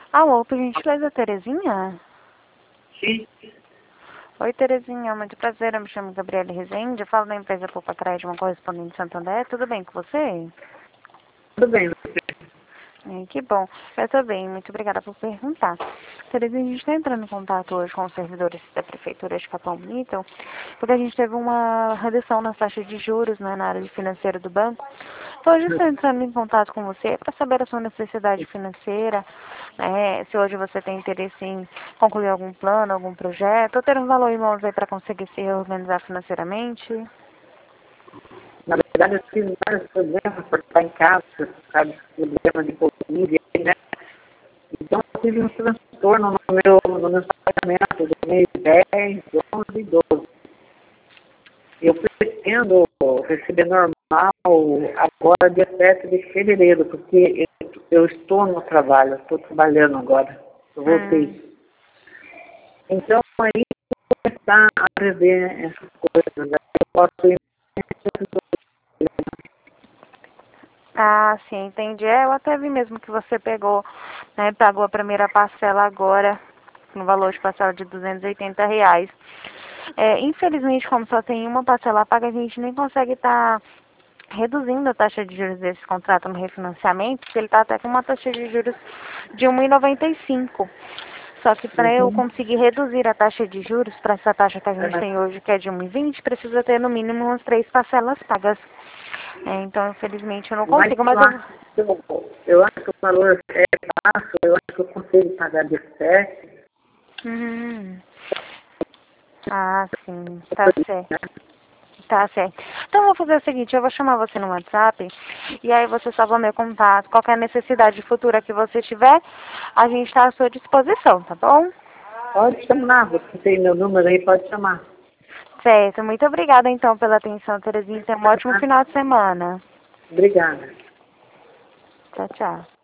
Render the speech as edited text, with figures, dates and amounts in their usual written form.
Alô, por gentileza, Terezinha? Sim, Oi, Terezinha, muito prazer, eu me chamo Gabriele Rezende, eu falo da empresa Poupa Crédito, uma correspondente de Santander, tudo bem com você? tudo bem. Que bom, eu tô bem, muito obrigada por perguntar. Terezinha, a gente está entrando em contato hoje com os servidores da Prefeitura de Capão Bonito, porque a gente teve uma redução nas taxas de juros, né, na área financeira do banco. Então, hoje estou entrando em contato com você para saber a sua necessidade financeira, né, se hoje você tem interesse em concluir algum plano, algum projeto, ou ter um valor em mãos aí para conseguir se reorganizar financeiramente. Na verdade, eu tive vários problemas por estar em casa, sabe, problemas de Covid, né? Então, eu tive um transtorno no meu pagamento do mês 10, 11 e 12. Eu pretendo receber normal agora, dia 7 de fevereiro, porque eu estou no trabalho, estou trabalhando agora. Eu voltei. Então, aí, começar a rever essas coisas. Eu posso ir. Ah, sim, entendi. Eu até vi mesmo que você pegou, né, pagou a primeira parcela agora, no valor de parcela de R$ 280. Infelizmente, como só tem uma parcela paga, a gente nem consegue estar reduzindo a taxa de juros desse contrato no refinanciamento, porque ele está até com uma taxa de juros de 1,95. Só que para eu Uhum. conseguir reduzir a taxa de juros para essa taxa que a gente tem hoje, que é de 1,20, precisa ter no mínimo umas 3 parcelas pagas. Então, infelizmente, eu não Mas consigo, mas eu... eu acho que o valor é baixo, eu acho que eu consigo pagar de 7. Hum. Ah, sim, tá certo. Tá certo. Então, eu vou fazer o seguinte, eu vou chamar você no WhatsApp, e aí você salva meu contato. Qualquer necessidade futura que você tiver, a gente está à sua disposição, tá bom? Pode chamar, você tem meu número aí, pode chamar. Certo. Muito obrigada, então, pela atenção, Terezinha. Tenha um ótimo final de semana. Obrigada. Tchau, tchau.